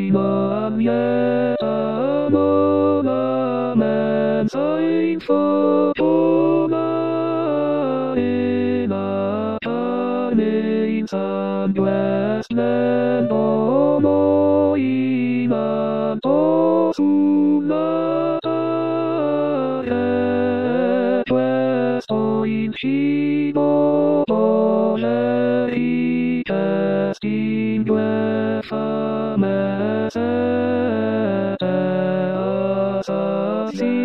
Sein Fotona in a tiny Westland Bono in a Tosunata West Point Shibo Leri Testing Dwefa Mesete Asasi